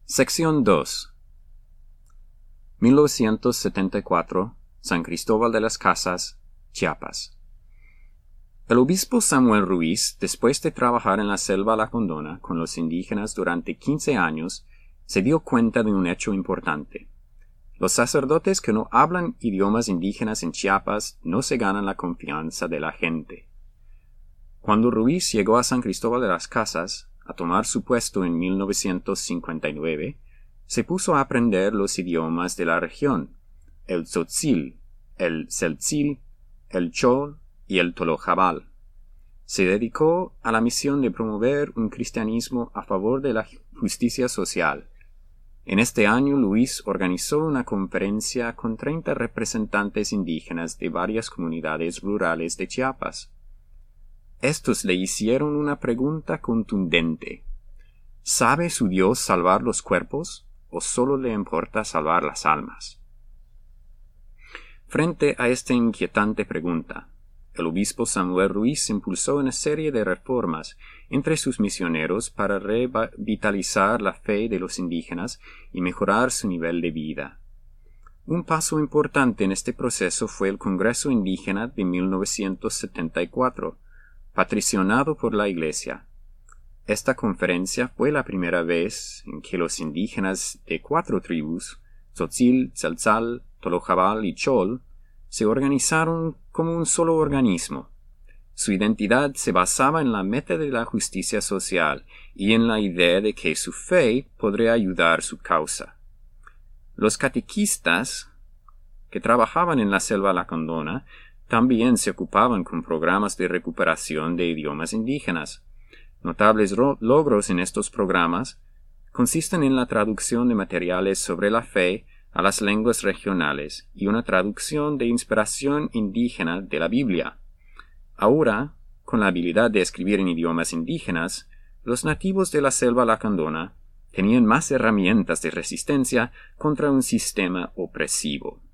Sección 2. 1974, San Cristóbal de las Casas, Chiapas. El obispo Samuel Ruiz, después de trabajar en la selva lacandona con los indígenas durante 15 años, se dio cuenta de un hecho importante. Los sacerdotes que no hablan idiomas indígenas en Chiapas no se ganan la confianza de la gente. Cuando Ruiz llegó a San Cristóbal de las Casas, a tomar su puesto en 1959, se puso a aprender los idiomas de la región, el tzotzil, el tzeltzil, el chol y el tolojabal. Se dedicó a la misión de promover un cristianismo a favor de la justicia social. En este año, Luis organizó una conferencia con 30 representantes indígenas de varias comunidades rurales de Chiapas. Estos le hicieron una pregunta contundente. ¿Sabe su Dios salvar los cuerpos o solo le importa salvar las almas? Frente a esta inquietante pregunta, el obispo Samuel Ruiz impulsó una serie de reformas entre sus misioneros para revitalizar la fe de los indígenas y mejorar su nivel de vida. Un paso importante en este proceso fue el Congreso Indígena de 1974, patrocinado por la Iglesia. Esta conferencia fue la primera vez en que los indígenas de 4 tribus, Tzotzil, Tzeltal, Tolojabal y Chol, se organizaron como un solo organismo. Su identidad se basaba en la meta de la justicia social y en la idea de que su fe podría ayudar su causa. Los catequistas que trabajaban en la selva lacandona también se ocupaban con programas de recuperación de idiomas indígenas. Notables logros en estos programas consisten en la traducción de materiales sobre la fe a las lenguas regionales y una traducción de inspiración indígena de la Biblia. Ahora, con la habilidad de escribir en idiomas indígenas, los nativos de la selva lacandona tenían más herramientas de resistencia contra un sistema opresivo.